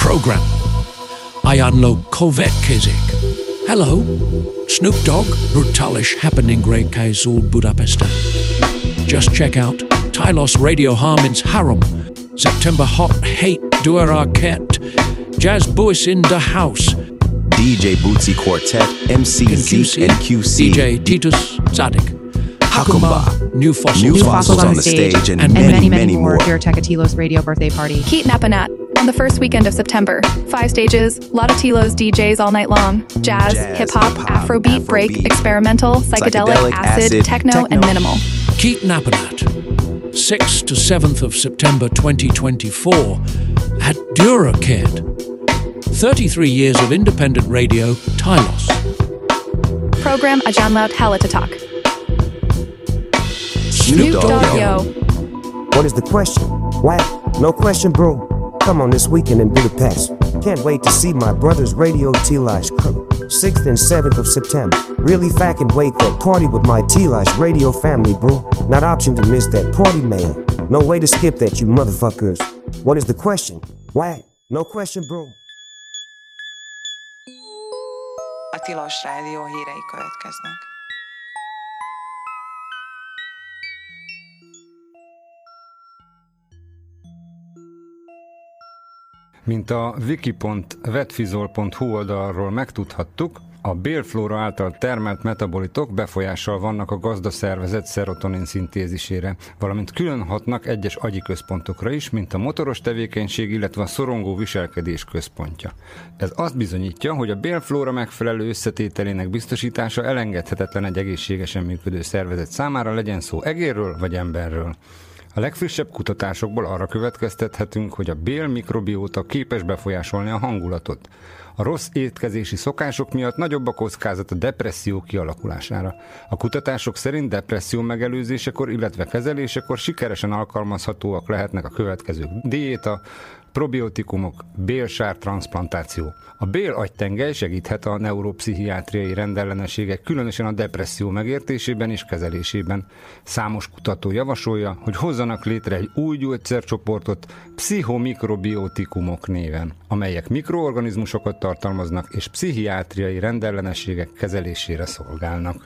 program. Ayanlo Következik. Hello, Snoop Dogg, brutális happening Kaisul Budapestan. Just check out Tylos Radio Harmins Harum, September Hot Hate Duer Arquette, Jazz Boys in the House, DJ Bootsy Quartet, MC Zeke and QC, DJ Titus Zadig, Hakumba, New Fossils on the stage, and many more. Here at Telos Radio birthday party. Keat Napanat on the first weekend of September. 5 stages, lot of Telos DJs all night long. Jazz, hip-hop, Afrobeat, break, experimental, psychedelic, acid, techno, and minimal. Keat Napanat, 6th to 7th of September 2024 at Duraked. 33 years of independent radio, Tylos. Program Ajanlaut Halatatak. Snoop Dogg, yo. What is the question? Why? No question, bro. Come on this weekend in Budapest. Can't wait to see my brother's Radio Telos crew. 6th and 7th of September. Really fucking wait that party with my Telos Radio family, bro. Not option to miss that party, man. No way to skip that, you motherfuckers. What is the question? Why? No question, bro. A Tilos Rádió hírei következnek. Mint a wiki.vetfizol.hu oldalról megtudhattuk, a bélflóra által termelt metabolitok befolyással vannak a gazdaszervezet szerotonin szintézisére, valamint külön hatnak egyes agyi központokra is, mint a motoros tevékenység, illetve a szorongó viselkedés központja. Ez azt bizonyítja, hogy a bélflóra megfelelő összetételének biztosítása elengedhetetlen egy egészségesen működő szervezet számára, legyen szó egérről vagy emberről. A legfrissebb kutatásokból arra következtethetünk, hogy a bél mikrobióta képes befolyásolni a hangulatot. A rossz étkezési szokások miatt nagyobb a kockázat a depresszió kialakulására. A kutatások szerint depresszió megelőzésekor, illetve kezelésekor sikeresen alkalmazhatóak lehetnek a következő diéta, probiotikumok, bélsár transzplantáció. A bél agytengely segíthet a neuropszichiátriai rendellenességek, különösen a depresszió megértésében és kezelésében. Számos kutató javasolja, hogy hozzanak létre egy új gyógyszercsoportot pszichomikrobiotikumok néven, amelyek mikroorganizmusokat tartalmaznak és pszichiátriai rendellenességek kezelésére szolgálnak.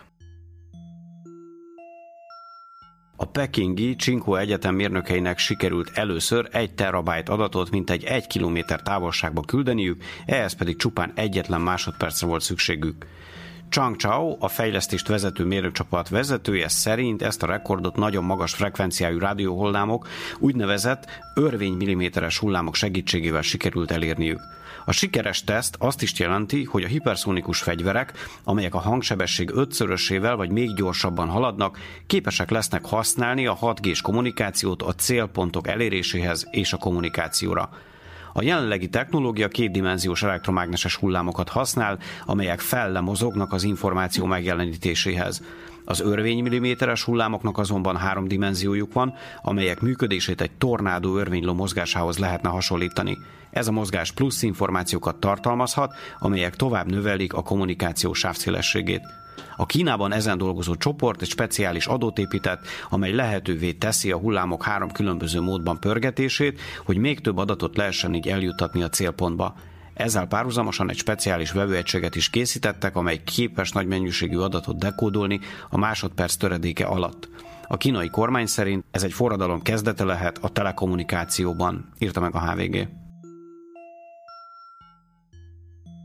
A pekingi Tsinghua Egyetem mérnökeinek sikerült először 1 terabájt adatot mintegy 1 kilométer távolságba küldeniük, ehhez pedig csupán egyetlen másodpercre volt szükségük. Chang Chao, a fejlesztést vezető mérnökcsapat vezetője szerint ezt a rekordot nagyon magas frekvenciájú rádióhullámok, úgynevezett örvénymilliméteres hullámok segítségével sikerült elérniük. A sikeres teszt azt is jelenti, hogy a hiperszónikus fegyverek, amelyek a hangsebesség 5-szörösével vagy még gyorsabban haladnak, képesek lesznek használni a 6G-s kommunikációt a célpontok eléréséhez és a kommunikációra. A jelenlegi technológia kétdimenziós elektromágneses hullámokat használ, amelyek fellemozognak az információ megjelenítéséhez. Az örvénymilliméteres hullámoknak azonban 3 dimenziójuk van, amelyek működését egy tornádó örvényló mozgásához lehetne hasonlítani. Ez a mozgás plusz információkat tartalmazhat, amelyek tovább növelik a kommunikáció sávszélességét. A Kínában ezen dolgozó csoport egy speciális adót épített, amely lehetővé teszi a hullámok 3 különböző módban pörgetését, hogy még több adatot lehessen így eljuttatni a célpontba. Ezzel párhuzamosan egy speciális vevőegységet is készítettek, amely képes nagy mennyiségű adatot dekódolni a másodperc töredéke alatt. A kínai kormány szerint ez egy forradalom kezdete lehet a telekommunikációban, írta meg a HVG.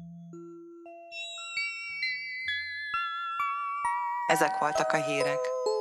Ezek voltak a hírek.